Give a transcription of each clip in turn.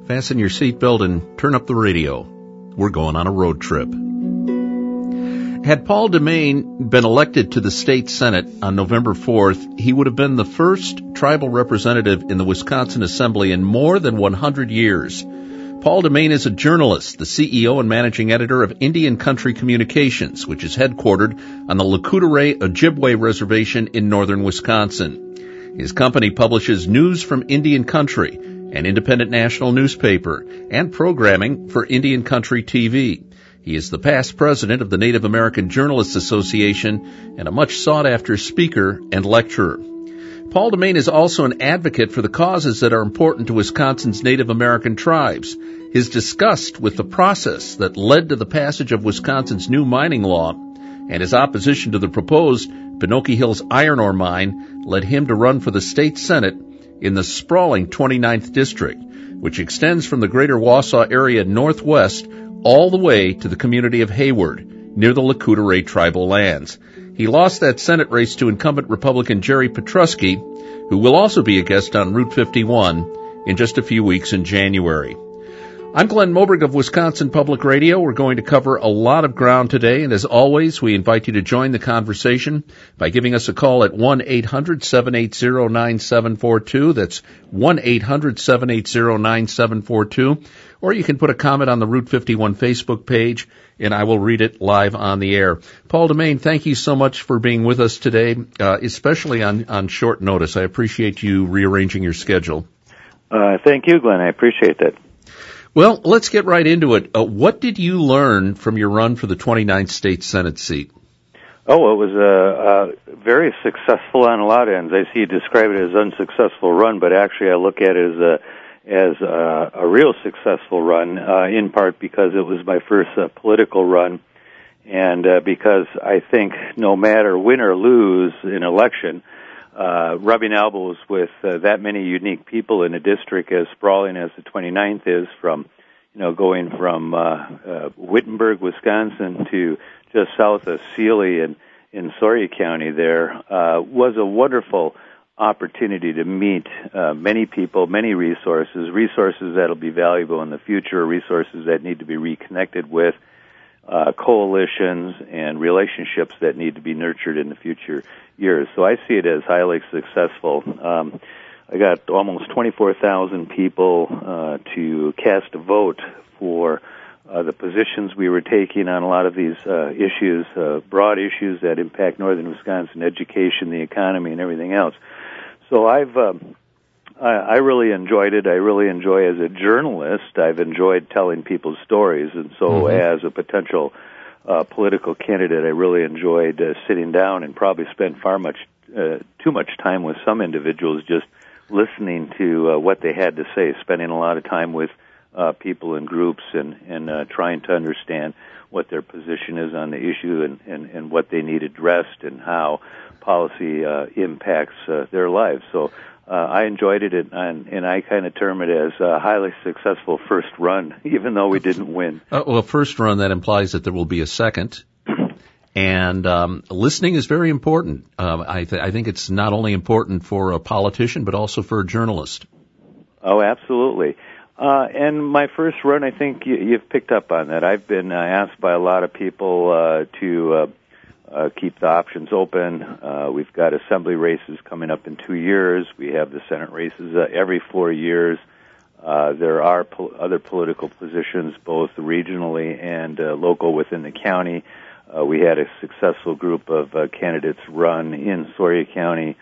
Fasten your seatbelt and turn up the radio. We're going on a road trip. Had Paul DeMain been elected to the state Senate on November 4th, he would have been the first tribal representative in the Wisconsin Assembly in more than 100 years. Paul DeMain is a journalist, the CEO and managing editor of Indian Country Communications, which is headquartered on the Lakota Ojibwe Reservation in northern Wisconsin. His company publishes news from Indian Country, an independent national newspaper, and programming for Indian Country TV. He is the past president of the Native American Journalists Association and a much sought-after speaker and lecturer. Paul DeMain is also an advocate for the causes that are important to Wisconsin's Native American tribes. His disgust with the process that led to the passage of Wisconsin's new mining law and his opposition to the proposed Pinocchio Hills iron ore mine led him to run for the state Senate in the sprawling 29th District, which extends from the greater Wausau area northwest all the way to the community of Hayward, near the Lakota tribal lands. He lost that Senate race to incumbent Republican Jerry Petrusky, who will also be a guest on Route 51 in just a few weeks in January. I'm Glenn Moberg of Wisconsin Public Radio. We're going to cover a lot of ground today, and as always, we invite you to join the conversation by giving us a call at 1-800-780-9742. That's 1-800-780-9742. Or you can put a comment on the Route 51 Facebook page, and I will read it live on the air. Paul DeMain, thank you so much for being with us today, especially on short notice. I appreciate you rearranging your schedule. Thank you, Glenn. I appreciate that. Well, let's get right into it. What did you learn from your run for the 29th State Senate seat? Oh, it was very successful on a lot of ends. I see you describe it as unsuccessful run, but actually I look at it as a real successful run, in part because it was my first political run, and because I think no matter win or lose an election, rubbing elbows with that many unique people in a district as sprawling as the 29th is, from going from Wittenberg, Wisconsin, to just south of Sealy in Sawyer County, there was a wonderful opportunity to meet many people, many resources that will be valuable in the future, resources that need to be reconnected with, coalitions and relationships that need to be nurtured in the future years. So I see it as highly successful. I got almost 24,000 people to cast a vote for the positions we were taking on a lot of these issues, broad issues that impact northern Wisconsin, education, the economy, and everything else. So I really enjoyed it. I really enjoy, as a journalist, I've enjoyed telling people's stories, and so as a potential political candidate, I really enjoyed sitting down and probably spent too much time with some individuals just listening to what they had to say, spending a lot of time with people and groups and trying to understand what their position is on the issue and what they need addressed and how policy impacts their lives. So I enjoyed it, and I kind of term it as a highly successful first run, even though we didn't win. Well, first run, that implies that there will be a second. And listening is very important. I think it's not only important for a politician, but also for a journalist. Oh, absolutely. And my first run, I think you've picked up on that. I've been asked by a lot of people to keep the options open. We've got assembly races coming up in 2 years. We have the Senate races every 4 years. There are other political positions, both regionally and local within the county. We had a successful group of candidates run in Sawyer County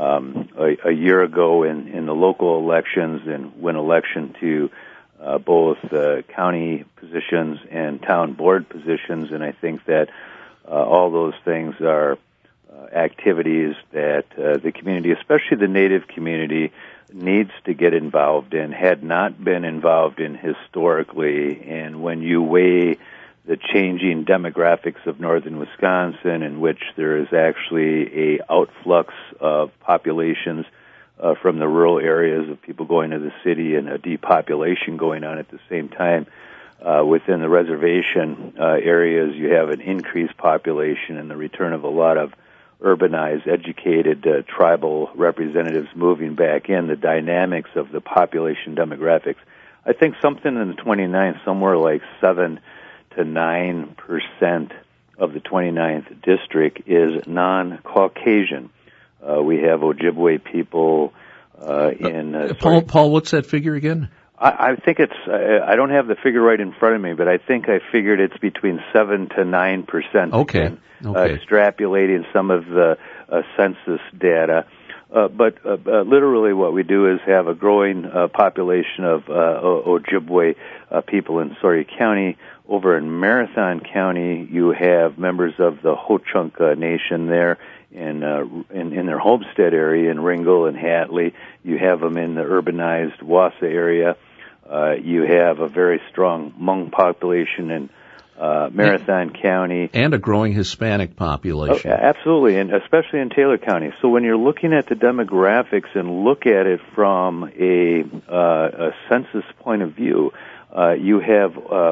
a year ago in the local elections and win election to both county positions and town board positions. And I think that all those things are activities that the community, especially the Native community, needs to get involved in, had not been involved in historically. And when you weigh the changing demographics of northern Wisconsin, in which there is actually a outflux of populations from the rural areas of people going to the city and a depopulation going on at the same time, within the reservation areas, you have an increased population and the return of a lot of urbanized, educated tribal representatives moving back in. The dynamics of the population demographics, I think something in the 29th, somewhere like 7 to 9% of the 29th district is non-Caucasian. We have Ojibwe people in... Paul, what's that figure again? I think it's, I don't have the figure right in front of me, but I think I figured it's between 7 to 9%. Okay. Extrapolating some of the census data. But literally what we do is have a growing population of Ojibwe people in Sawyer County. Over in Marathon County, you have members of the Ho-Chunk Nation there in their homestead area in Ringgold and Hatley. You have them in the urbanized Wausau area. You have a very strong Hmong population in Marathon County. And a growing Hispanic population. Oh, absolutely, and especially in Taylor County. So when you're looking at the demographics and look at it from a census point of view, you have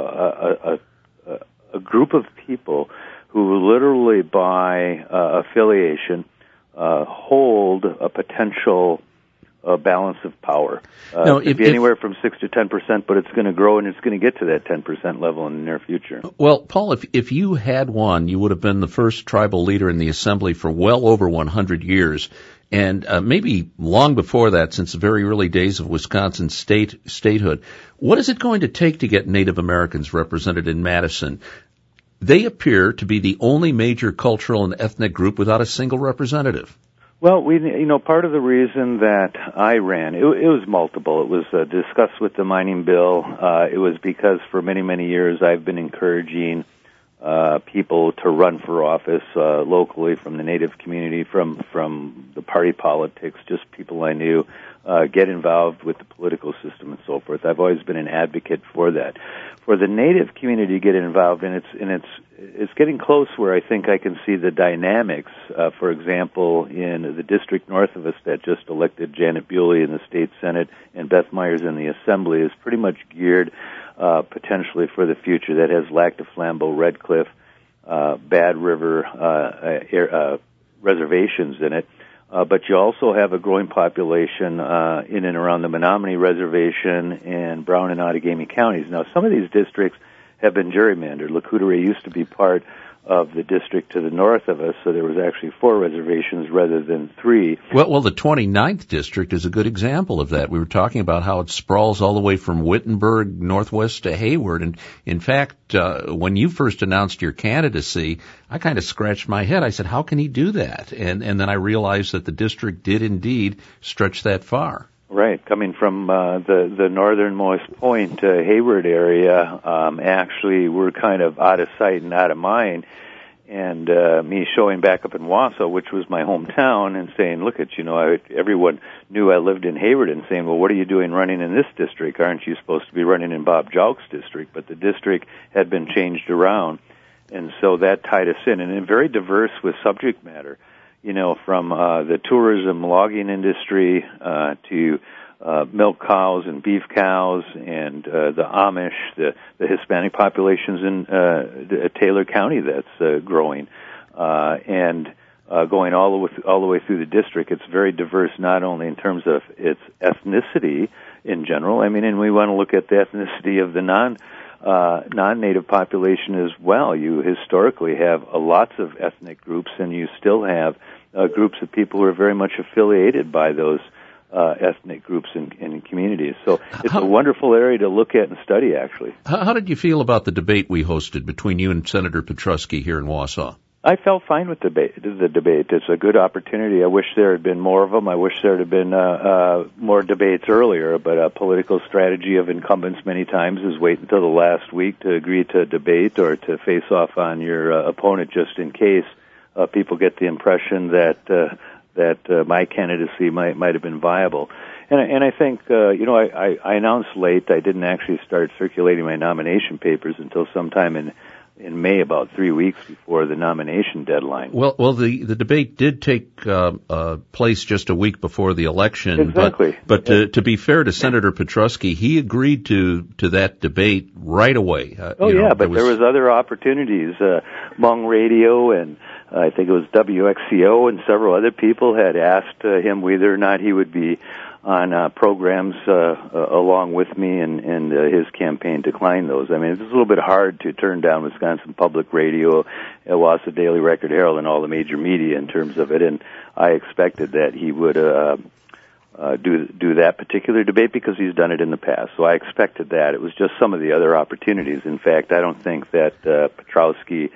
a group of people who literally by affiliation hold a potential balance of power. It could be anywhere from 6 to 10%, but it's going to grow and it's going to get to that 10% level in the near future. Well, Paul, if you had won, you would have been the first tribal leader in the Assembly for well over 100 years. And maybe long before that, since the very early days of Wisconsin's statehood. What is it going to take to get Native Americans represented in Madison? They appear to be the only major cultural and ethnic group without a single representative. Well, part of the reason that I ran, it was multiple. It was discussed with the mining bill. It was because for many, many years I've been encouraging people to run for office locally from the Native community, from the party politics, just people I knew, get involved with the political system and so forth. I've always been an advocate for that. For the Native community to get involved, and it's getting close where I think I can see the dynamics. For example, in the district north of us that just elected Janet Bewley in the state senate and Beth Myers in the assembly is pretty much geared potentially for the future. That has Lac du Flambeau, Red Cliff, Bad River reservations in it. But you also have a growing population in and around the Menominee Reservation and Brown and Outagamie counties. Now, some of these districts have been gerrymandered. Lac-Courte used to be part of the district to the north of us, so there was actually 4 reservations rather than 3. Well, the 29th district is a good example of that. We were talking about how it sprawls all the way from Wittenberg northwest to Hayward. And in fact, when you first announced your candidacy, I kind of scratched my head. I said, how can he do that? And then I realized that the district did indeed stretch that far. Right, coming from the northernmost point, Hayward area, actually we're kind of out of sight and out of mind. And me showing back up in Wausau, which was my hometown, and saying, look at, everyone knew I lived in Hayward, and saying, well, what are you doing running in this district? Aren't you supposed to be running in Bob Jauch's district? But the district had been changed around, and so that tied us in. And very diverse with subject matter. From the tourism logging industry to milk cows and beef cows and the Amish, the Hispanic populations in Taylor County that's growing, and going all the way through the district. It's very diverse, not only in terms of its ethnicity in general. And we want to look at the ethnicity of the non-native population as well. You historically have lots of ethnic groups, and you still have groups of people who are very much affiliated by those ethnic groups and communities. So it's a wonderful area to look at and study, actually. How did you feel about the debate we hosted between you and Senator Petrusky here in Wausau? I felt fine with the debate. It's a good opportunity. I wish there had been more of them. I wish there had been more debates earlier, but a political strategy of incumbents many times is wait until the last week to agree to debate or to face off on your opponent just in case people get the impression that my candidacy might have been viable. And I think, I announced late. I didn't actually start circulating my nomination papers until sometime in May, about 3 weeks before the nomination deadline. Well, the debate did take place just a week before the election. Exactly. But to be fair to Senator Petrusky, he agreed to that debate right away. There was other opportunities. Hmong Radio and I think it was WXCO and several other people had asked him whether or not he would be programs along with me, and his campaign declined those. I mean, it's a little bit hard to turn down Wisconsin Public Radio, Wausau Daily Record Herald, and all the major media in terms of it, and I expected that he would do that particular debate because he's done it in the past. So I expected that. It was just some of the other opportunities. In fact, I don't think that Petrowski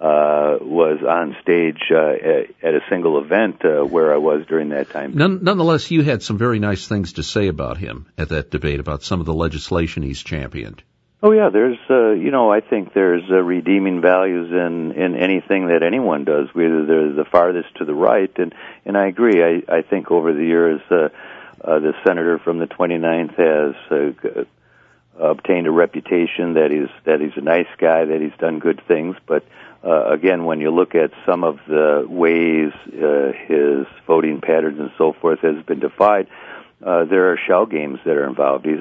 was on stage at a single event where I was during that time. Nonetheless, you had some very nice things to say about him at that debate, about some of the legislation he's championed. Oh yeah, there's I think there's redeeming values in anything that anyone does, whether they're the farthest to the right, and I agree. I think over the years the senator from the 29th has obtained a reputation that he's a nice guy, that he's done good things, but again, when you look at some of the ways his voting patterns and so forth has been defied, there are shell games that are involved. He's a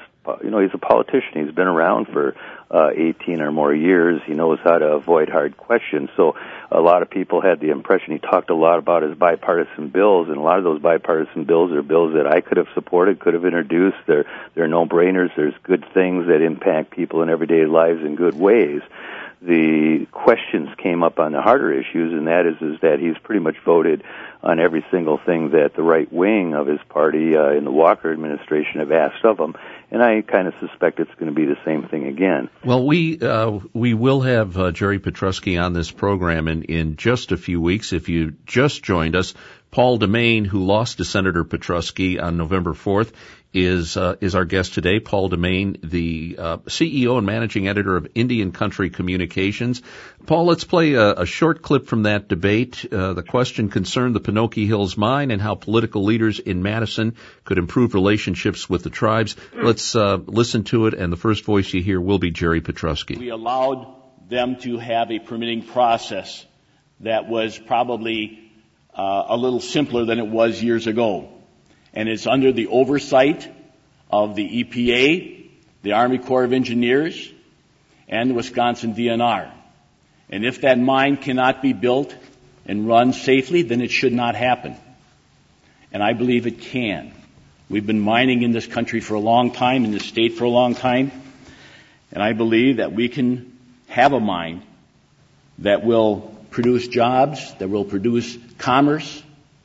politician. He's been around for 18 or more years. He knows how to avoid hard questions. So a lot of people had the impression he talked a lot about his bipartisan bills, and a lot of those bipartisan bills are bills that I could have supported, could have introduced. They're no-brainers. There's good things that impact people in everyday lives in good ways. The questions came up on the harder issues, and that is that he's pretty much voted on every single thing that the right wing of his party in the Walker administration have asked of him, and I kind of suspect it's going to be the same thing again. Well, we will have Jerry Petrowski on this program in just a few weeks. If you just joined us, Paul DeMain, who lost to Senator Petrowski on November 4th, is our guest today. Paul DeMain, the CEO and managing editor of Indian Country Communications. Paul, let's play a short clip from that debate. The question concerned the Pinocchio Hills mine and how political leaders in Madison could improve relationships with the tribes. Let's listen to it, and the first voice you hear will be Jerry Petrowski. We allowed them to have a permitting process that was probably a little simpler than it was years ago. And it's under the oversight of the EPA, the Army Corps of Engineers, and the Wisconsin DNR. And if that mine cannot be built and run safely, then it should not happen. And I believe it can. We've been mining in this country for a long time, in this state for a long time, and I believe that we can have a mine that will produce jobs, that will produce commerce,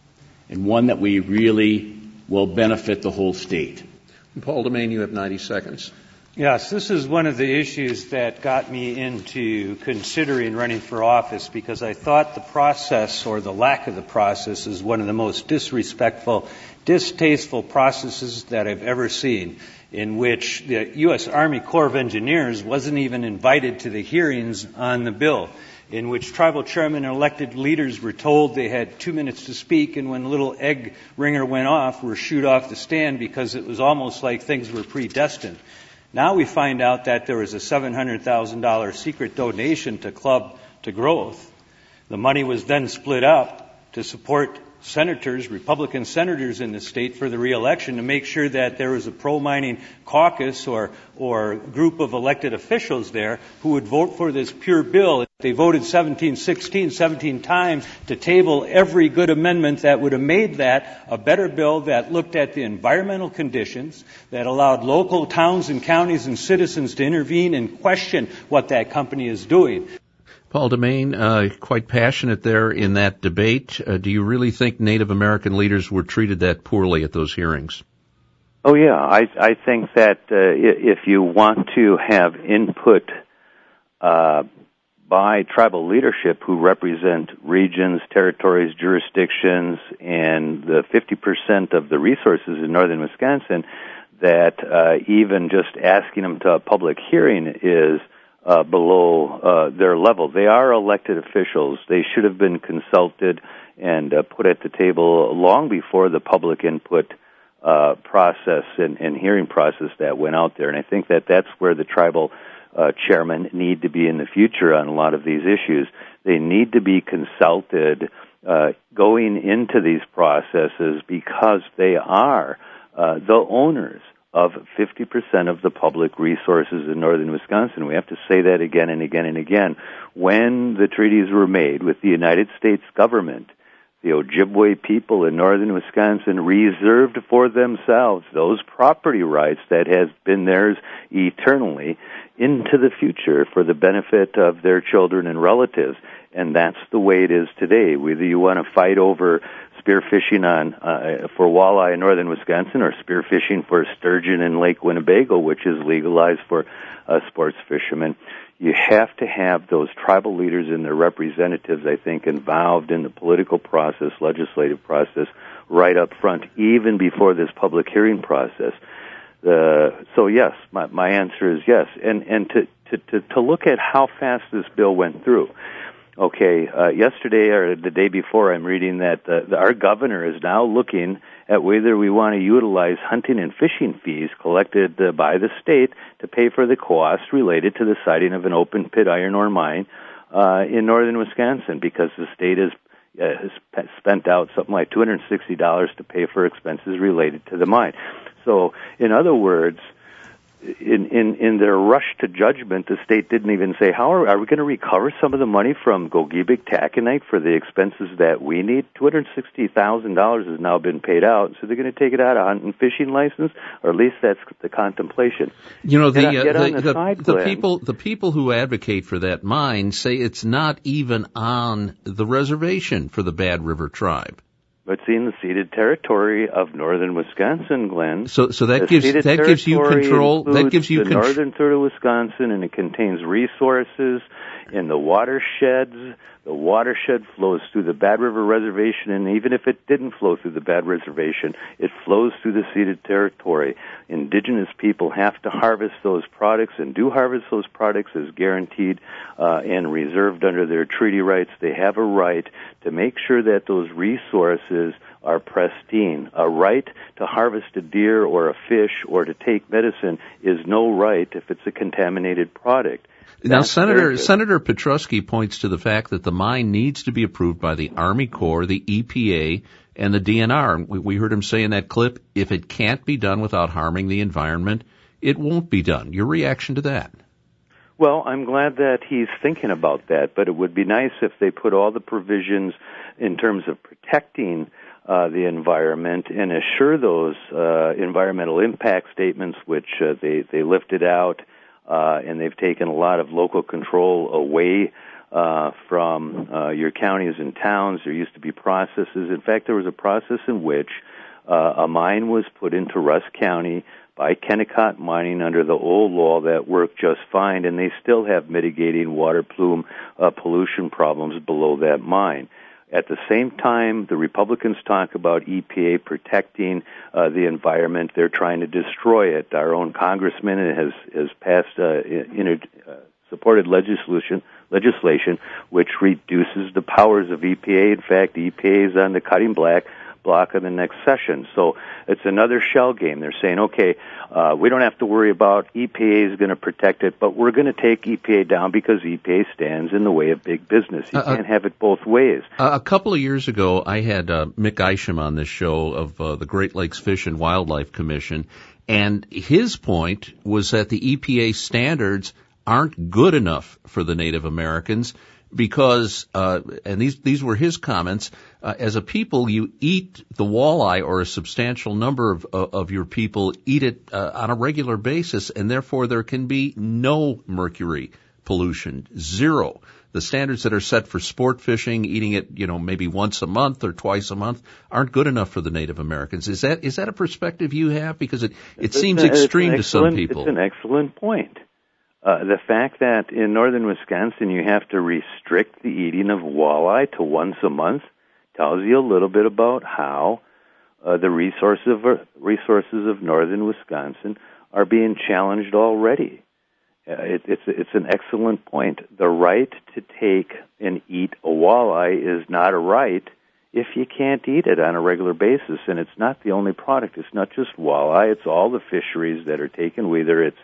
and one that we really will benefit the whole state. Paul DeMain, you have 90 seconds. Yes, this is one of the issues that got me into considering running for office, because I thought the process, or the lack of the process, is one of the most disrespectful, distasteful processes that I've ever seen, in which the U.S. Army Corps of Engineers wasn't even invited to the hearings on the bill, in which tribal chairmen and elected leaders were told they had 2 minutes to speak, and when a little egg ringer went off, were shooed off the stand because it was almost like things were predestined. Now we find out that there was a $700,000 secret donation to Club to Growth. The money was then split up to support senators, Republican senators in the state for the re-election, to make sure that there was a pro-mining caucus or group of elected officials there who would vote for this pure bill. They voted 17 times to table every good amendment that would have made that a better bill, that looked at the environmental conditions, that allowed local towns and counties and citizens to intervene and question what that company is doing. Paul DeMain, quite passionate there in that debate. Do you really think Native American leaders were treated that poorly at those hearings? Oh, yeah. I think that if you want to have input by tribal leadership who represent regions, territories, jurisdictions, and the 50% of the resources in northern Wisconsin, that even just asking them to a public hearing is below their level. They are elected officials. They should have been consulted and put at the table long before the public input process and hearing process that went out there. And I think that that's where the tribal chairmen need to be in the future on a lot of these issues. They need to be consulted going into these processes, because they are the owners of 50% of the public resources in northern Wisconsin. We have to say that again and again and again. When the treaties were made with the United States government, the Ojibwe people in northern Wisconsin reserved for themselves those property rights that has been theirs eternally into the future for the benefit of their children and relatives. And that's the way it is today. Whether you want to fight over spearfishing for walleye in northern Wisconsin or spearfishing for sturgeon in Lake Winnebago, which is legalized for sports fishermen, you have to have those tribal leaders and their representatives, I think, involved in the political process, legislative process, right up front, even before this public hearing process. So yes, my answer is yes. And to look at how fast this bill went through. Okay, yesterday or the day before, I'm reading that our governor is now looking at whether we want to utilize hunting and fishing fees collected by the state to pay for the costs related to the siting of an open pit iron ore mine in northern Wisconsin, because the state has spent out something like $260 to pay for expenses related to the mine. So, in other words, in their rush to judgment, the state didn't even say, how are we going to recover some of the money from Gogebic Taconite for the expenses that we need? $260,000 has now been paid out, so they're going to take it out of hunt and fishing license, or at least that's the contemplation. You know, the people who advocate for that mine say it's not even on the reservation for the Bad River tribe. It's in the ceded territory of northern Wisconsin, Glenn. So that gives you control. That gives you the northern third of Wisconsin, and it contains resources in the watersheds. The watershed flows through the Bad River Reservation, and even if it didn't flow through the Bad Reservation, it flows through the ceded territory. Indigenous people have to harvest those products and do harvest those products as guaranteed and reserved under their treaty rights. They have a right to make sure that those resources are pristine. A right to harvest a deer or a fish or to take medicine is no right if it's a contaminated product. Now, Senator Petrusky points to the fact that the mine needs to be approved by the Army Corps, the EPA, and the DNR. We heard him say in that clip, if it can't be done without harming the environment, it won't be done. Your reaction to that? Well, I'm glad that he's thinking about that, but it would be nice if they put all the provisions in terms of protecting the environment and assure those environmental impact statements, which they lifted out, and they've taken a lot of local control away from your counties and towns. There used to be processes. In fact, there was a process in which a mine was put into Rusk County by Kennecott Mining under the old law that worked just fine, and they still have mitigating water plume pollution problems below that mine. At the same time, the Republicans talk about EPA protecting the environment. They're trying to destroy it. Our own congressman has passed supported legislation which reduces the powers of EPA. In fact, EPA is on the cutting block in the next session. So it's another shell game. They're saying, okay, we don't have to worry about EPA is going to protect it, but we're going to take EPA down because EPA stands in the way of big business. You can't have it both ways. A couple of years ago, I had Mick Isham on this show of the Great Lakes Fish and Wildlife Commission, and his point was that the EPA standards aren't good enough for the Native Americans because, and these were his comments, as a people, you eat the walleye, or a substantial number of your people eat it on a regular basis, and therefore there can be no mercury pollution, zero. The standards that are set for sport fishing, eating it, maybe once a month or twice a month, aren't good enough for the Native Americans. Is that a perspective you have? Because it seems extreme to some people. It's an excellent point. The fact that in northern Wisconsin you have to restrict the eating of walleye to once a month tells you a little bit about how the resources of northern Wisconsin are being challenged already. It's an excellent point. The right to take and eat a walleye is not a right if you can't eat it on a regular basis. And it's not the only product. It's not just walleye. It's all the fisheries that are taken, whether it's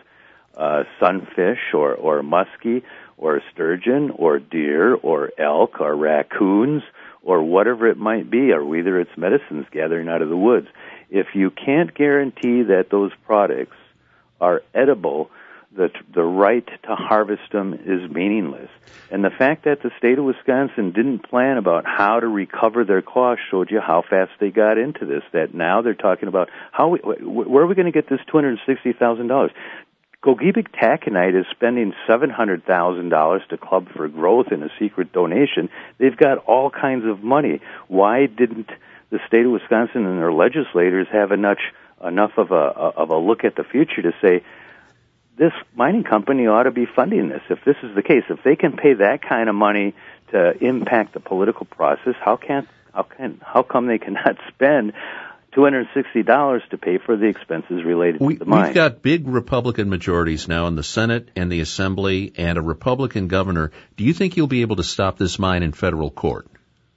sunfish or muskie or sturgeon or deer or elk or raccoons or whatever it might be, or whether it's medicines gathering out of the woods. If you can't guarantee that those products are edible, the right to harvest them is meaningless. And the fact that the state of Wisconsin didn't plan about how to recover their costs showed you how fast they got into this, that now they're talking about where are we going to get this $260,000? Gogebic Taconite is spending $700,000 to Club for Growth in a secret donation. They've got all kinds of money. Why didn't the state of Wisconsin and their legislators have enough of a look at the future to say, this mining company ought to be funding this? If this is the case, if they can pay that kind of money to impact the political process, how come they cannot spend $260 to pay for the expenses related to the mine? We've got big Republican majorities now in the Senate and the Assembly and a Republican governor. Do you think you'll be able to stop this mine in federal court?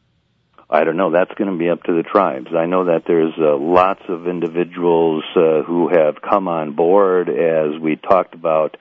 I don't know. That's going to be up to the tribes. I know that there's lots of individuals who have come on board as we talked about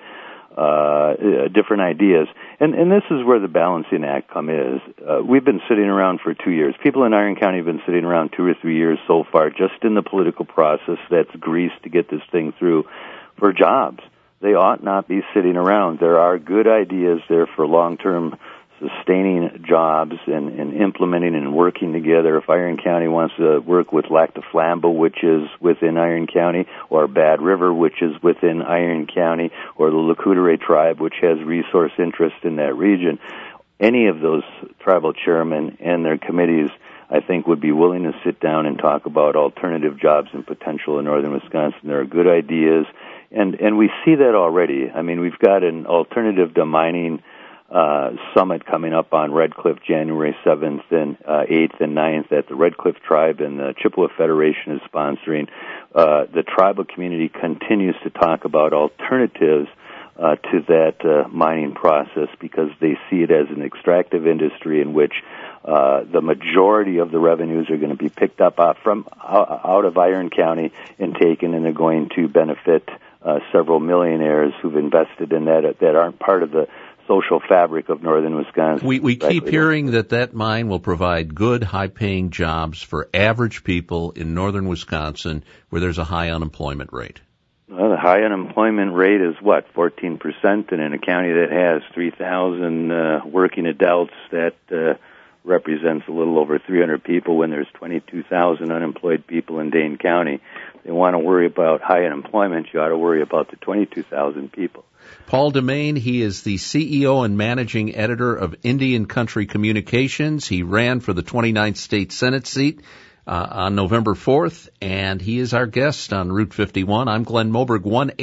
different ideas. And this is where the balancing act is. We've been sitting around for 2 years. People in Iron County have been sitting around 2 or 3 years so far just in the political process that's greased to get this thing through for jobs. They ought not be sitting around. There are good ideas there for long-term sustaining jobs and implementing and working together. If Iron County wants to work with Lac du Flambeau, which is within Iron County, or Bad River, which is within Iron County, or the Lakoutere tribe, which has resource interest in that region, any of those tribal chairmen and their committees, I think, would be willing to sit down and talk about alternative jobs and potential in northern Wisconsin. There are good ideas, and we see that already. I mean, we've got an alternative to mining summit coming up on Red Cliff January 7th and 8th and 9th that the Red Cliff Tribe and the Chippewa Federation is sponsoring. The tribal community continues to talk about alternatives to that mining process because they see it as an extractive industry in which the majority of the revenues are going to be picked up out of Iron County and taken, and they're going to benefit several millionaires who've invested in that aren't part of the social fabric of northern Wisconsin. We keep hearing that mine will provide good, high-paying jobs for average people in northern Wisconsin where there's a high unemployment rate. Well, the high unemployment rate is, 14%, and in a county that has 3,000 working adults, that represents a little over 300 people when there's 22,000 unemployed people in Dane County. They want to worry about high unemployment, you ought to worry about the 22,000 people. Paul Demain, he is the CEO and managing editor of Indian Country Communications. He ran for the 29th State Senate seat on November 4th, and he is our guest on Route 51. I'm Glenn Moberg,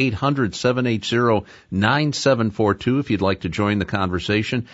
1-800-780-9742 if you'd like to join the conversation,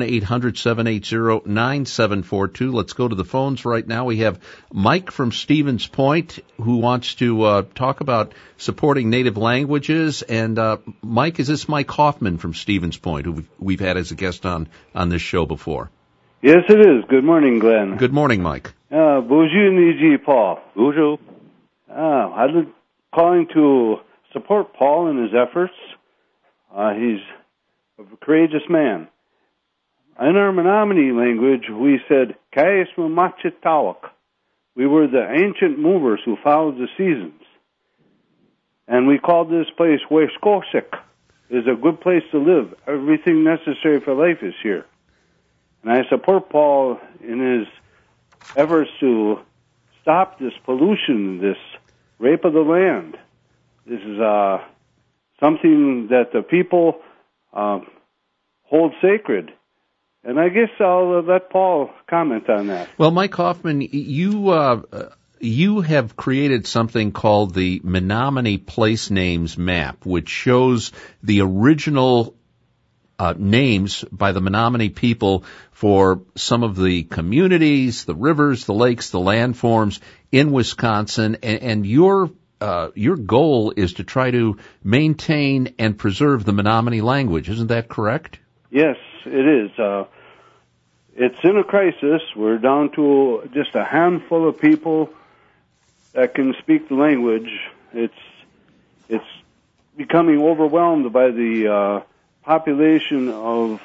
1-800-780-9742. Let's go to the phones right now. We have Mike from Stevens Point who wants to talk about supporting native languages. And Mike, is this Mike Hoffman from Stevens Point, who we've had as a guest on this show before? Yes, it is. Good morning, Glenn. Good morning, Mike. Bonjour, Niji Paul. Bonjour. I'm calling to support Paul in his efforts. He's a courageous man. In our Menominee language, we said, Kais Mumachitawak. We were the ancient movers who followed the seasons. And we called this place Weskosik. It's a good place to live. Everything necessary for life is here. And I support Paul in his efforts to stop this pollution, this rape of the land. This is something that the people hold sacred. And I guess I'll let Paul comment on that. Well, Mike Hoffman, you have created something called the Menominee Place Names Map, which shows the original names by the Menominee people for some of the communities, the rivers, the lakes, the landforms in Wisconsin, and your goal is to try to maintain and preserve the Menominee language. Isn't that correct? Yes, it is. It's in a crisis. We're down to just a handful of people that can speak the language. It's becoming overwhelmed by the population of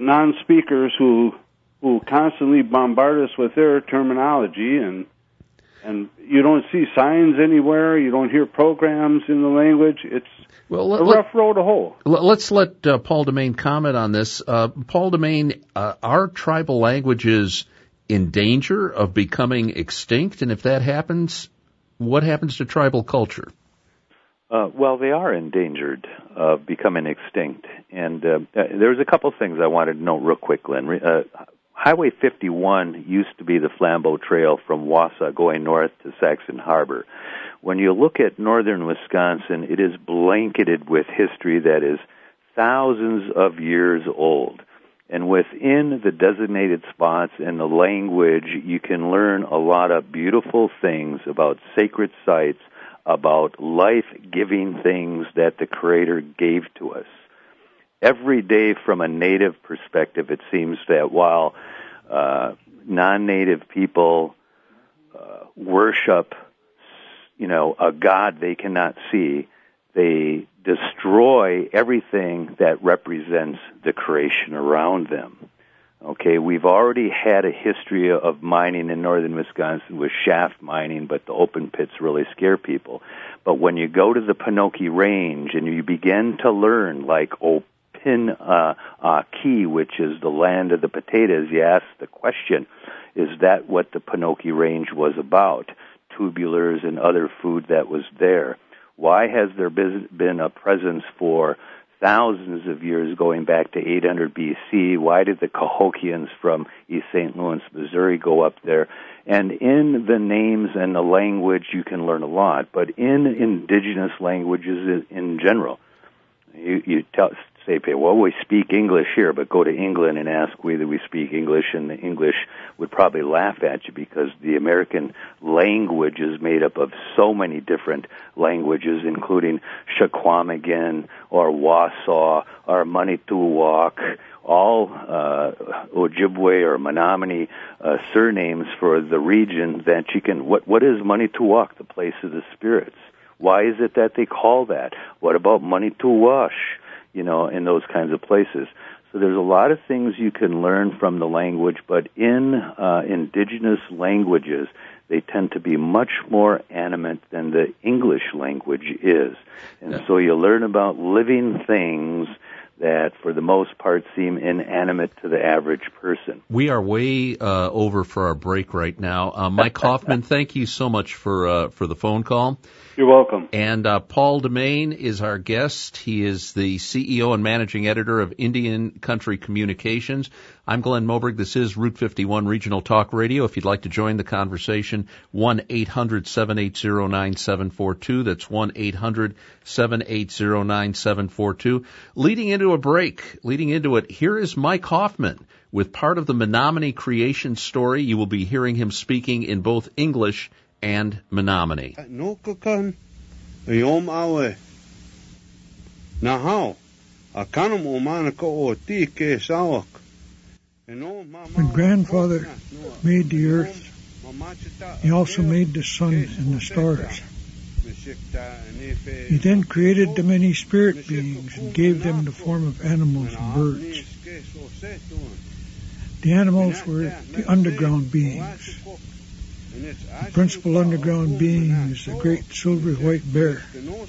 non-speakers who constantly bombard us with their terminology, and And you don't see signs anywhere. You don't hear programs in the language. It's a rough road to hoe. Let's let Paul Demain comment on this. Paul Demain, are tribal languages in danger of becoming extinct? And if that happens, what happens to tribal culture? Well, they are endangered of becoming extinct. And there's a couple things I wanted to note real quick, Glenn. Highway 51 used to be the Flambeau Trail from Wausau going north to Saxon Harbor. When you look at northern Wisconsin, it is blanketed with history that is thousands of years old. And within the designated spots and the language, you can learn a lot of beautiful things about sacred sites, about life-giving things that the Creator gave to us. Every day from a native perspective, it seems that while non-native people worship, a God they cannot see, they destroy everything that represents the creation around them. Okay, we've already had a history of mining in northern Wisconsin with shaft mining, but the open pits really scare people. But when you go to the Pinocchio Range and you begin to learn, like Key, which is the land of the potatoes, you ask the question, is that what the Pinocchio Range was about? Tubulars and other food that was there. Why has there been a presence for thousands of years going back to 800 BC? Why did the Cahokians from East St. Louis, Missouri go up there? And in the names and the language, you can learn a lot. But in indigenous languages in general, you say, well, we speak English here, but go to England and ask whether we speak English, and the English would probably laugh at you because the American language is made up of so many different languages, including Shaquamigan or Wausau or Manitowoc, all Ojibwe or Menominee surnames for the region that you can. What is Manitowoc, the place of the spirits? Why is it that they call that? What about Manitowash? In those kinds of places. So there's a lot of things you can learn from the language, but in indigenous languages, they tend to be much more animate than the English language is. And so you learn about living things that, for the most part, seem inanimate to the average person. We are way over for our break right now. Mike Hoffman, thank you so much for the phone call. You're welcome. And Paul Demain is our guest. He is the CEO and managing editor of Indian Country Communications. I'm Glenn Moberg. This is Route 51 Regional Talk Radio. If you'd like to join the conversation, 1-800-780-9742. That's 1-800-780-9742. Leading into it, here is Mike Hoffman with part of the Menominee creation story. You will be hearing him speaking in both English and Menominee. When grandfather made the earth, he also made the sun and the stars. He then created the many spirit beings and gave them the form of animals and birds. The animals were the underground beings. The principal underground being is the great silver white bear.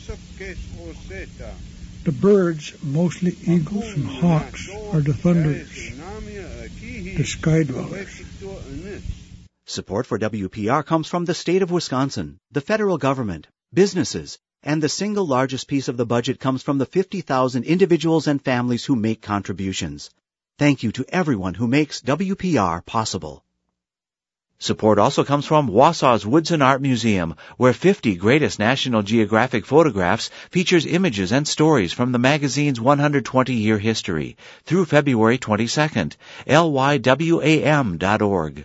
The birds, mostly eagles and hawks, are the thunderers, the sky dwellers. Support for WPR comes from the state of Wisconsin, the federal government, businesses, and the single largest piece of the budget comes from the 50,000 individuals and families who make contributions. Thank you to everyone who makes WPR possible. Support also comes from Wausau's Woodson Art Museum, where 50 Greatest National Geographic Photographs features images and stories from the magazine's 120-year history through February 22nd. lywam.org.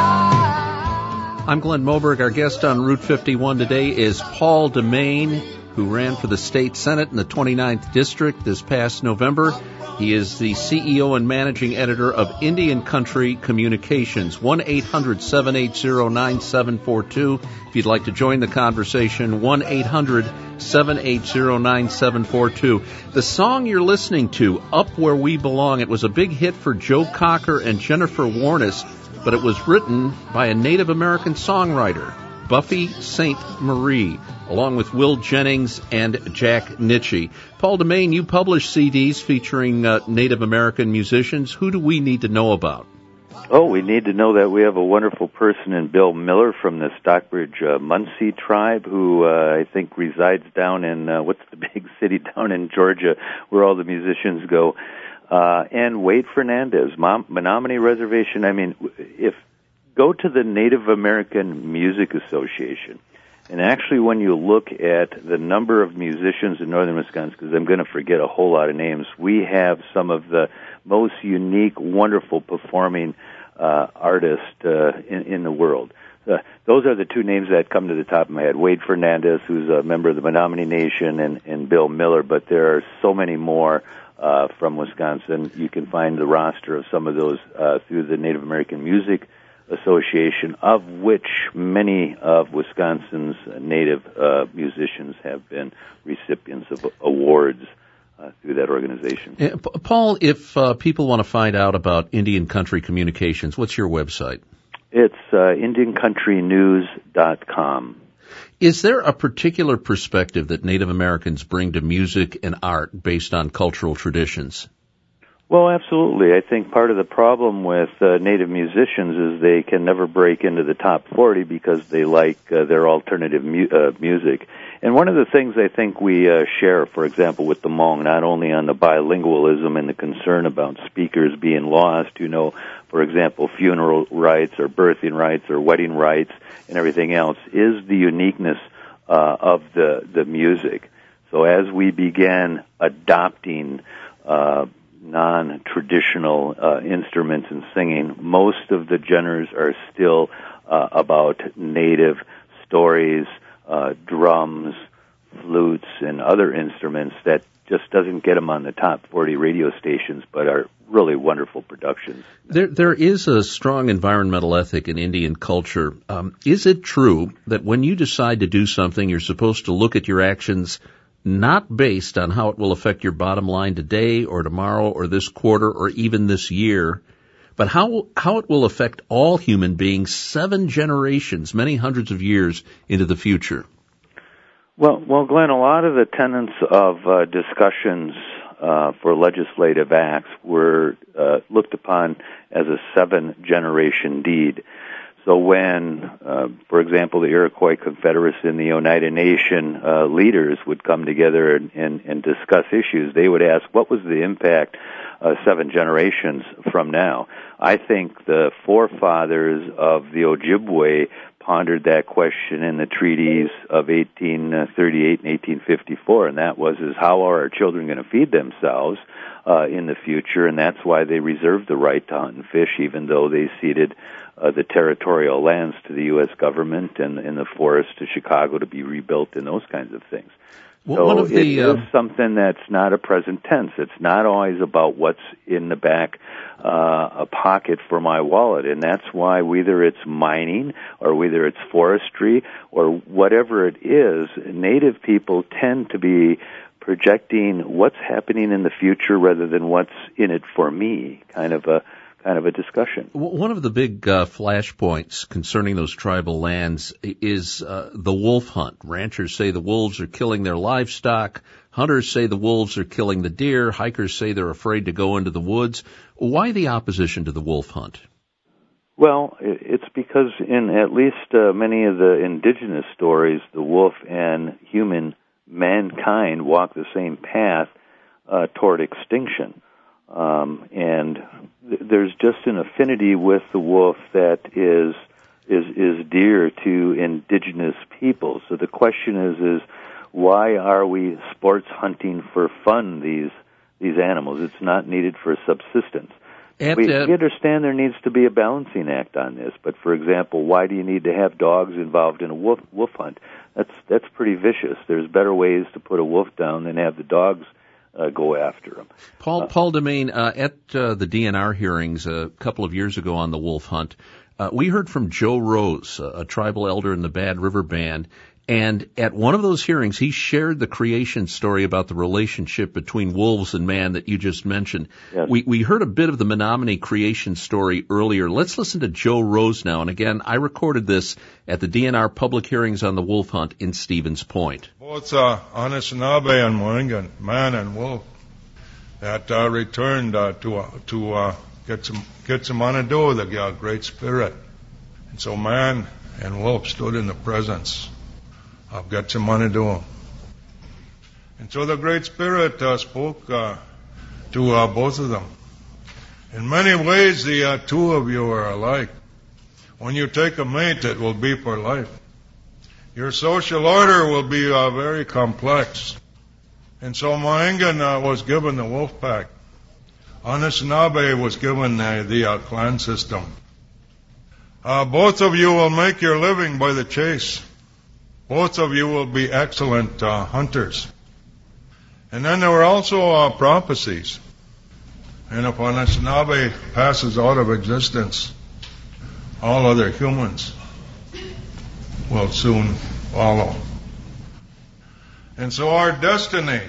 I'm Glenn Moberg. Our guest on Route 51 today is Paul Demain. who ran for the state Senate in the 29th District this past November. He is the CEO and managing editor of Indian Country Communications. 1-800-780-9742. If you'd like to join the conversation, 1-800-780-9742. The song you're listening to, Up Where We Belong, it was a big hit for Joe Cocker and Jennifer Warnes, but it was written by a Native American songwriter, Buffy St. Marie, along with Will Jennings and Jack Nitschke. Paul DeMain, you publish CDs featuring Native American musicians. Who do we need to know about? Oh, we need to know that we have a wonderful person in Bill Miller from the Stockbridge Munsee tribe, who I think resides down in, what's the big city down in Georgia where all the musicians go. And Wade Fernandez, Menominee Reservation. I mean, go to the Native American Music Association, and actually when you look at the number of musicians in northern Wisconsin, because I'm going to forget a whole lot of names, we have some of the most unique, wonderful performing artists in the world. Those are the two names that come to the top of my head. Wade Fernandez, who's a member of the Menominee Nation, and Bill Miller, but there are so many more from Wisconsin. You can find the roster of some of those through the Native American Music Association, of which many of Wisconsin's native musicians have been recipients of awards through that organization. Paul, if people want to find out about Indian Country Communications, what's your website? It's IndianCountryNews.com. Is there a particular perspective that Native Americans bring to music and art based on cultural traditions? Well, absolutely. I think part of the problem with Native musicians is they can never break into the top 40 because they like their alternative music. And one of the things I think we share, for example, with the Hmong, not only on the bilingualism and the concern about speakers being lost, for example, funeral rites or birthing rites or wedding rites and everything else, is the uniqueness of the music. So as we began adopting non-traditional instruments and singing, most of the genres are still about native stories, drums, flutes, and other instruments that just doesn't get them on the top 40 radio stations, but are really wonderful productions. There is a strong environmental ethic in Indian culture. Is it true that when you decide to do something, you're supposed to look at your actions not based on how it will affect your bottom line today or tomorrow or this quarter or even this year, but how it will affect all human beings 7 generations, many hundreds of years into the future? Well, Glenn, a lot of the tenets of discussions for legislative acts were looked upon as a 7-generation deed. So when, for example, the Iroquois Confederacy and the Oneida Nation leaders would come together and discuss issues, they would ask, what was the impact 7 generations from now? I think the forefathers of the Ojibwe pondered that question in the treaties of 1838 and 1854, and that was, how are our children going to feed themselves in the future? And that's why they reserved the right to hunt and fish, even though they ceded the territorial lands to the U.S. government and the forests to Chicago to be rebuilt and those kinds of things. So it is something that's not a present tense. It's not always about what's in the back a pocket for my wallet, and that's why whether it's mining or whether it's forestry or whatever it is, Native people tend to be projecting what's happening in the future rather than what's in it for me, kind of a discussion. One of the big flashpoints concerning those tribal lands is the wolf hunt. Ranchers say the wolves are killing their livestock. Hunters say the wolves are killing the deer. Hikers say they're afraid to go into the woods. Why the opposition to the wolf hunt? Well, it's because in at least many of the indigenous stories, the wolf and mankind walk the same path toward extinction. And there's just an affinity with the wolf that is dear to indigenous people. So the question is why are we sports hunting for fun these animals? It's not needed for subsistence. We understand there needs to be a balancing act on this, but for example, why do you need to have dogs involved in a wolf hunt? That's pretty vicious. There's better ways to put a wolf down than have the dogs go after him. Paul Demain, at the DNR hearings a couple of years ago on the wolf hunt, we heard from Joe Rose, a tribal elder in the Bad River Band, and at one of those hearings, he shared the creation story about the relationship between wolves and man that you just mentioned. Yes. We heard a bit of the Menominee creation story earlier. Let's listen to Joe Rose now. And again, I recorded this at the DNR public hearings on the wolf hunt in Stevens Point. Both Anishinaabe and Mohegan, man and wolf, that returned to get some Manado, the Great Spirit. And so man and wolf stood in the presence of Getsemani. And so the Great Spirit spoke to both of them. In many ways, the two of you are alike. When you take a mate, it will be for life. Your social order will be very complex. And so Mohegan was given the wolf pack. Anishinaabe was given the clan system. Both of you will make your living by the chase. Both of you will be excellent hunters. And then there were also prophecies. And if Anishinaabe passes out of existence, all other humans will soon follow. And so our destiny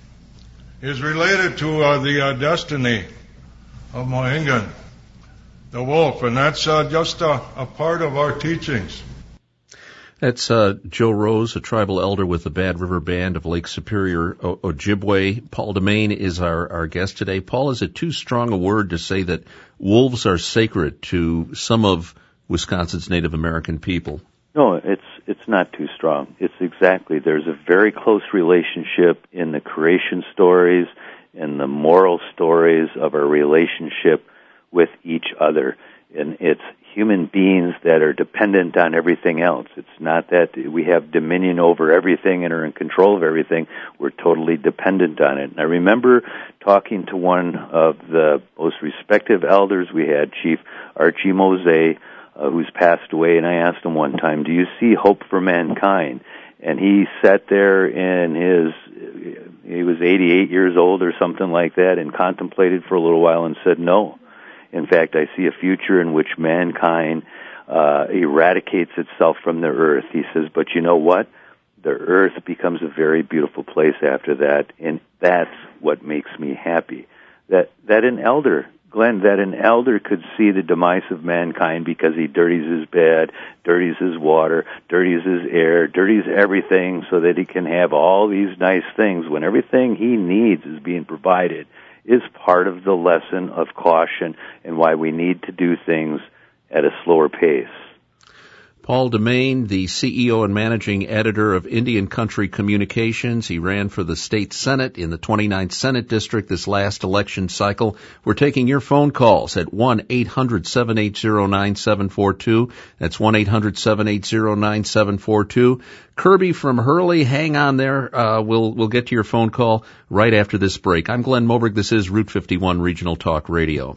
is related to the destiny of Mohegan, the wolf, and that's just a part of our teachings. That's Joe Rose, a tribal elder with the Bad River Band of Lake Superior, Ojibwe. Paul Demain is our guest today. Paul, is it too strong a word to say that wolves are sacred to some of Wisconsin's Native American people? No, it's not too strong. It's exactly, there's a very close relationship in the creation stories and the moral stories of our relationship with each other. And it's human beings that are dependent on everything else. It's not that we have dominion over everything and are in control of everything. We're totally dependent on it. And I remember talking to one of the most respected elders we had, Chief Archie Mose, who's passed away, and I asked him one time, do you see hope for mankind? And he sat there he was 88 years old or something like that, and contemplated for a little while and said, no. In fact, I see a future in which mankind eradicates itself from the earth. He says, but you know what? The earth becomes a very beautiful place after that, and that's what makes me happy. That an elder, Glenn, that an elder could see the demise of mankind because he dirties his bed, dirties his water, dirties his air, dirties everything so that he can have all these nice things when everything he needs is being provided, is part of the lesson of caution and why we need to do things at a slower pace. Paul Demain, the CEO and managing editor of Indian Country Communications. He ran for the state Senate in the 29th Senate District this last election cycle. We're taking your phone calls at 1-800-780-9742. That's 1-800-780-9742. Kirby from Hurley, hang on there. We'll get to your phone call right after this break. I'm Glenn Moberg. This is Route 51 Regional Talk Radio.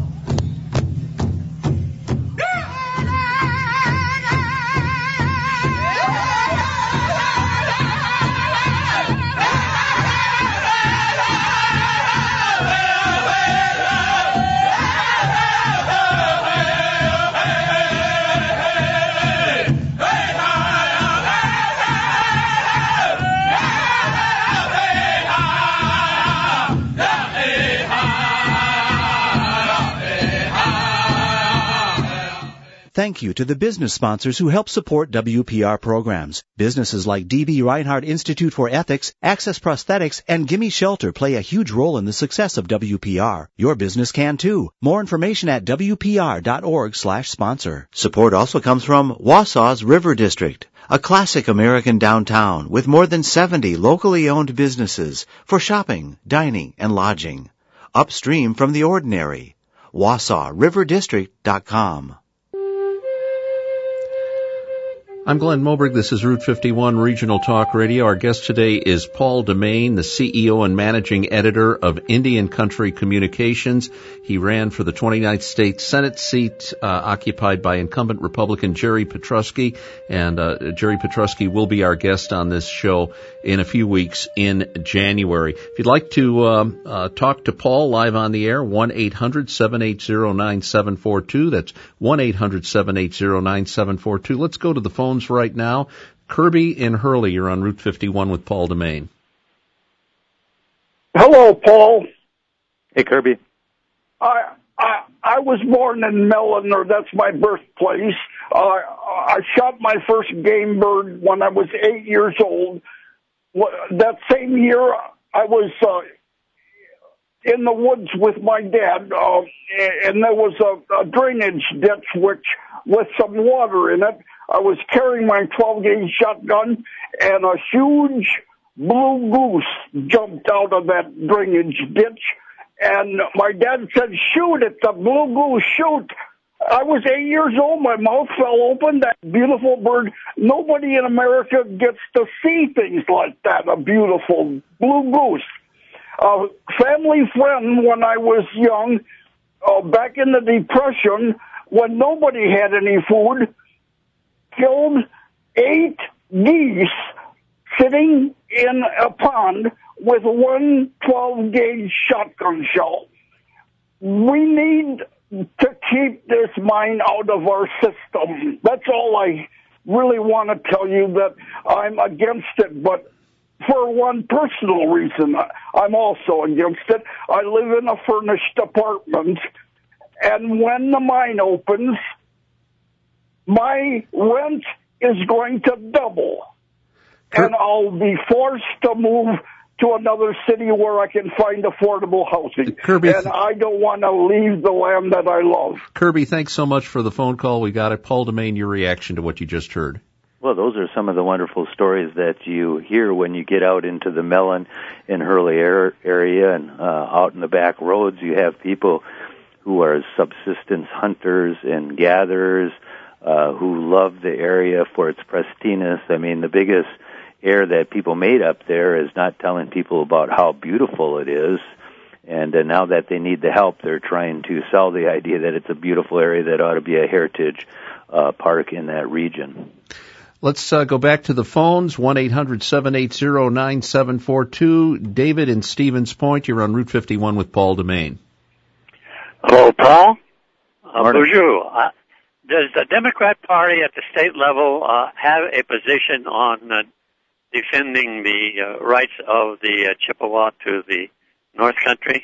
Thank you to the business sponsors who help support WPR programs. Businesses like D.B. Reinhardt Institute for Ethics, Access Prosthetics, and Gimme Shelter play a huge role in the success of WPR. Your business can too. More information at WPR.org/sponsor. Support also comes from Wausau's River District, a classic American downtown with more than 70 locally owned businesses for shopping, dining, and lodging. Upstream from the ordinary. WausauRiverDistrict.com. I'm Glenn Moberg. This is Route 51 Regional Talk Radio. Our guest today is Paul DeMain, the CEO and managing editor of Indian Country Communications. He ran for the 29th State Senate seat occupied by incumbent Republican Jerry Petrusky, and Jerry Petrusky will be our guest on this show in a few weeks in January. If you'd like to talk to Paul live on the air, 1-800-780-9742. That's 1-800-780-9742. Let's go to the phones right now. Kirby in Hurley, you're on Route 51 with Paul DeMain. Hello, Paul. Hey, Kirby. I was born in Mellon, or that's my birthplace. I shot my first game bird when I was 8 years old. That same year, I was in the woods with my dad, and there was a drainage ditch with some water in it. I was carrying my 12-gauge shotgun, and a huge blue goose jumped out of that drainage ditch. And my dad said, "Shoot it, the blue goose, shoot." I was 8 years old. My mouth fell open. That beautiful bird. Nobody in America gets to see things like that, a beautiful blue goose. A family friend, when I was young, back in the Depression, when nobody had any food, killed 8 geese sitting in a pond with one 12-gauge shotgun shell. We need to keep this mine out of our system. That's all I really want to tell you, that I'm against it, but for one personal reason, I'm also against it. I live in a furnished apartment, and when the mine opens, my rent is going to double, and I'll be forced to move to another city where I can find affordable housing. Kirby, and I don't want to leave the land that I love. Kirby, thanks so much for the phone call. We got it. Paul DeMain, your reaction to what you just heard. Well, those are some of the wonderful stories that you hear when you get out into the Mellon and Hurley area and out in the back roads. You have people who are subsistence hunters and gatherers who love the area for its pristineness. I mean, the biggest error that people made up there is not telling people about how beautiful it is. And now that they need the help, they're trying to sell the idea that it's a beautiful area that ought to be a heritage park in that region. Let's go back to the phones, 1-800-780-9742. David in Stevens Point, you're on Route 51 with Paul DeMain. Hello, Paul. Bonjour. Does the Democrat Party at the state level have a position on defending the rights of the Chippewa to the North Country?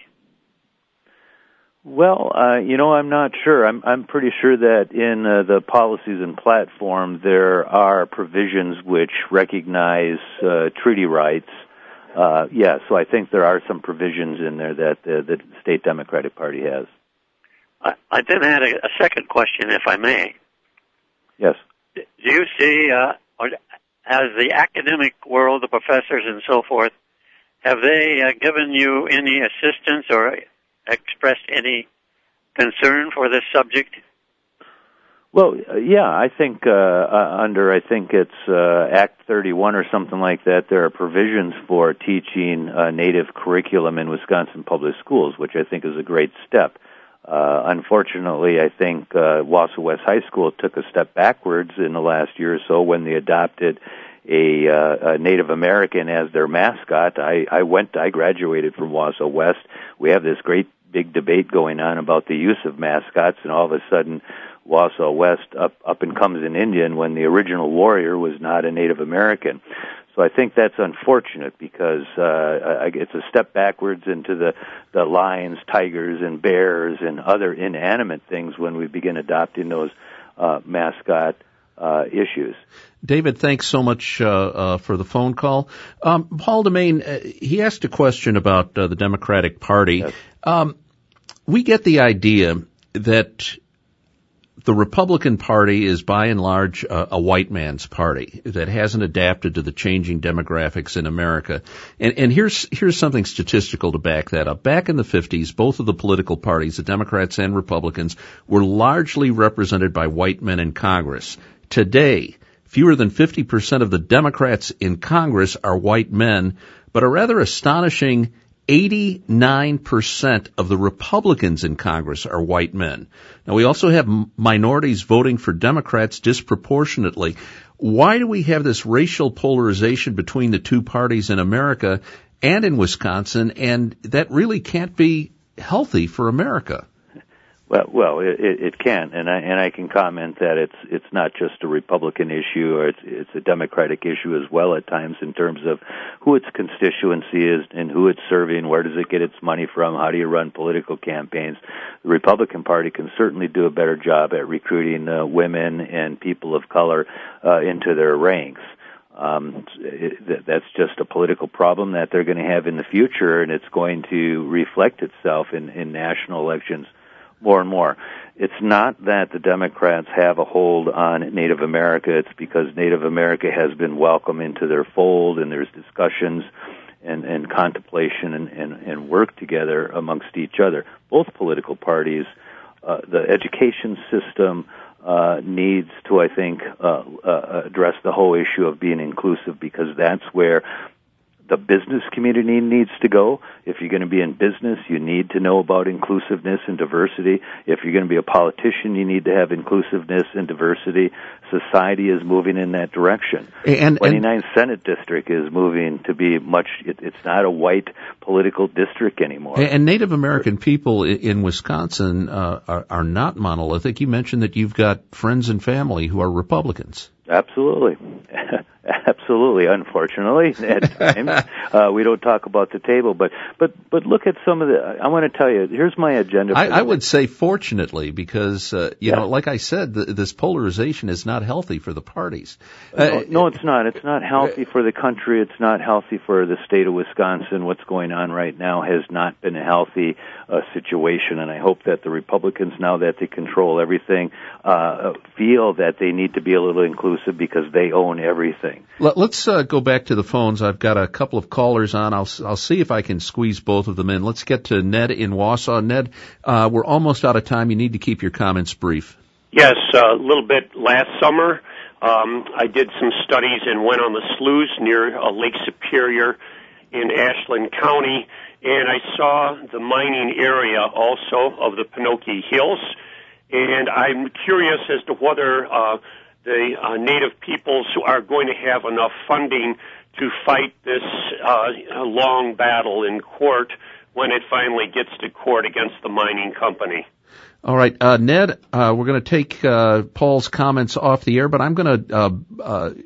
Well, I'm not sure. I'm pretty sure that in the policies and platform there are provisions which recognize treaty rights. So I think there are some provisions in there that the state Democratic Party has. I then had a second question, if I may. Yes. Do you see, or has the academic world, the professors and so forth, have they given you any assistance or expressed any concern for this subject? Well, I think it's Act 31 or something like that. There are provisions for teaching native curriculum in Wisconsin public schools, which I think is a great step. Unfortunately, I think Wausau West High School took a step backwards in the last year or so when they adopted a Native American as their mascot. I graduated from Wausau West. We have this great big debate going on about the use of mascots, and all of a sudden Wausau West up and comes an Indian when the original warrior was not a Native American. So I think that's unfortunate because it's a step backwards into the lions, tigers, and bears and other inanimate things when we begin adopting those mascot issues. David, thanks so much for the phone call. Paul DeMain, he asked a question about the Democratic Party. Yes. We get the idea that the Republican Party is by and large a white man's party that hasn't adapted to the changing demographics in America. And here's something statistical to back that up. Back in the 50s, both of the political parties, the Democrats and Republicans, were largely represented by white men in Congress. Today, Fewer than 50% of the Democrats in Congress are white men, but a rather astonishing 89% of the Republicans in Congress are white men. Now, we also have minorities voting for Democrats disproportionately. Why do we have this racial polarization between the two parties in America and in Wisconsin? And that really can't be healthy for America. Well, it can, and I can comment that it's not just a Republican issue, or it's a Democratic issue as well at times in terms of who its constituency is and who it's serving, where does it get its money from, how do you run political campaigns. The Republican Party can certainly do a better job at recruiting women and people of color into their ranks. That's just a political problem that they're going to have in the future, and it's going to reflect itself in national elections more and more. It's not that the Democrats have a hold on Native America. It's because Native America has been welcomed into their fold, and there's discussions and contemplation and work together amongst each other. Both political parties, the education system needs to, I think, address the whole issue of being inclusive, because that's where the business community needs to go. If you're going to be in business, you need to know about inclusiveness and diversity. If you're going to be a politician, you need to have inclusiveness and diversity. Society is moving in that direction. And 29th Senate District is moving to be it's not a white political district anymore. And Native American people in Wisconsin are not monolithic. You mentioned that you've got friends and family who are Republicans. Absolutely. Absolutely. Unfortunately, at times we don't talk about the table, but look at some of the. I want to tell you. Here's my agenda. I would say fortunately, because know, like I said, this polarization is not healthy for the parties. No, it's not. It's not healthy for the country. It's not healthy for the state of Wisconsin. What's going on right now has not been a healthy situation, and I hope that the Republicans, now that they control everything, feel that they need to be a little inclusive because they own everything. Let's go back to the phones. I've got a couple of callers on. I'll see if I can squeeze both of them in. Let's get to Ned in Wausau. Ned, we're almost out of time. You need to keep your comments brief. Yes, a little bit. Last summer, I did some studies and went on the sloughs near Lake Superior in Ashland County, and I saw the mining area also of the Pinocchio Hills, and I'm curious as to whether the Native peoples are going to have enough funding to fight this long battle in court when it finally gets to court against the mining company. All right, Ned, we're going to take Paul's comments off the air, but I'm going to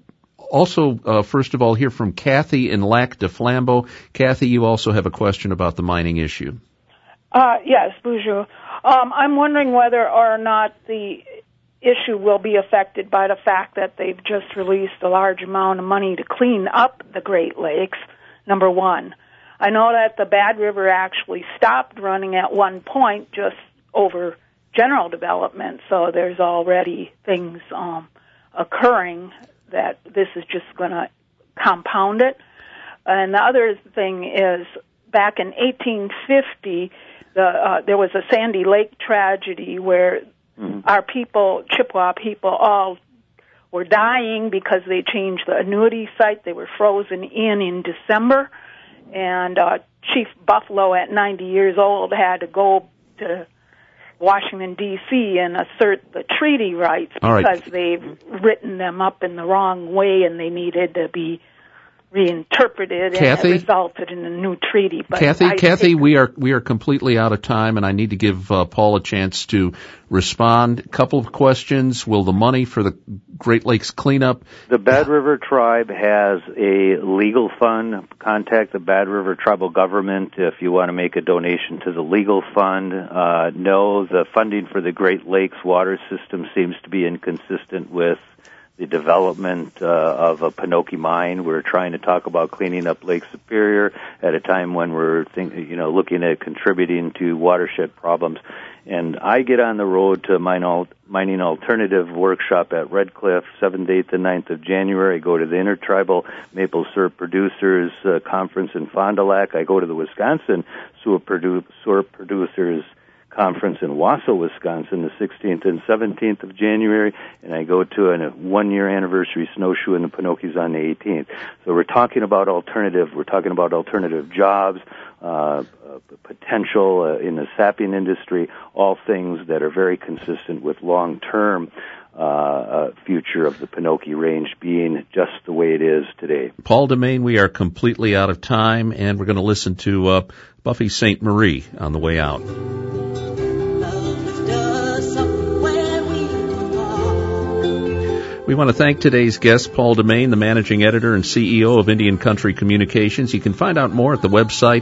also, first of all, hear from Kathy in Lac de Flambeau. Kathy, you also have a question about the mining issue. Yes, bonjour. I'm wondering whether or not the issue will be affected by the fact that they've just released a large amount of money to clean up the Great Lakes, number one. I know that the Bad River actually stopped running at one point just over general development, so there's already things occurring that this is just going to compound it. And the other thing is, back in 1850, there was a Sandy Lake tragedy where our people, Chippewa people, all were dying because they changed the annuity site. They were frozen in December, and Chief Buffalo, at 90 years old, had to go to Washington, D.C. and assert the treaty rights because they've written them up in the wrong way and they needed to be reinterpreted, Kathy? And it resulted in a new treaty. But Kathy, we are completely out of time, and I need to give Paul a chance to respond. A couple of questions. Will the money for the Great Lakes cleanup? The Bad River Tribe has a legal fund. Contact the Bad River Tribal Government if you want to make a donation to the legal fund. No, the funding for the Great Lakes water system seems to be inconsistent with the development of a Pinocchio mine. We're trying to talk about cleaning up Lake Superior at a time when we're looking at contributing to watershed problems. And I get on the road to Mining Alternative Workshop at Red Cliff, 7th, 8th, and 9th of January. I go to the Intertribal Maple Syrup Producers Conference in Fond du Lac. I go to the Wisconsin Syrup Producers conference in Wausau, Wisconsin, the 16th and 17th of January, and I go to a one-year anniversary snowshoe in the Pinokies on the 18th. So we're talking about alternative jobs, potential in the sapping industry, all things that are very consistent with long-term future of the Pinocchio Range being just the way it is today. Paul DeMain, we are completely out of time, and we're going to listen to Buffy Sainte-Marie on the way out. We want to thank today's guest, Paul DeMain, the managing editor and CEO of Indian Country Communications. You can find out more at the website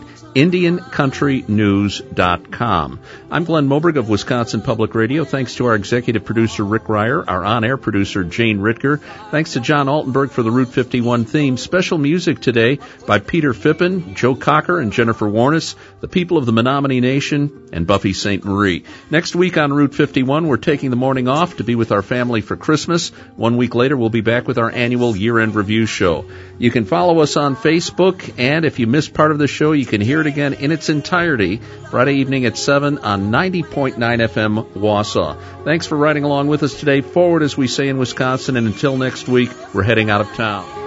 IndianCountryNews.com. I'm Glenn Moberg of Wisconsin Public Radio. Thanks to our executive producer, Rick Ryer, our on-air producer, Jane Ritker. Thanks to John Altenberg for the Route 51 theme. Special music today by Peter Phippen, Joe Cocker, and Jennifer Warnes, the people of the Menominee Nation, and Buffy Sainte-Marie. Next week on Route 51, we're taking the morning off to be with our family for Christmas. 1 week later, we'll be back with our annual year-end review show. You can follow us on Facebook, and if you missed part of the show, you can hear it again in its entirety Friday evening at 7 on 90.9 FM Wausau. Thanks for riding along with us today. Forward, as we say in Wisconsin, and until next week, we're heading out of town.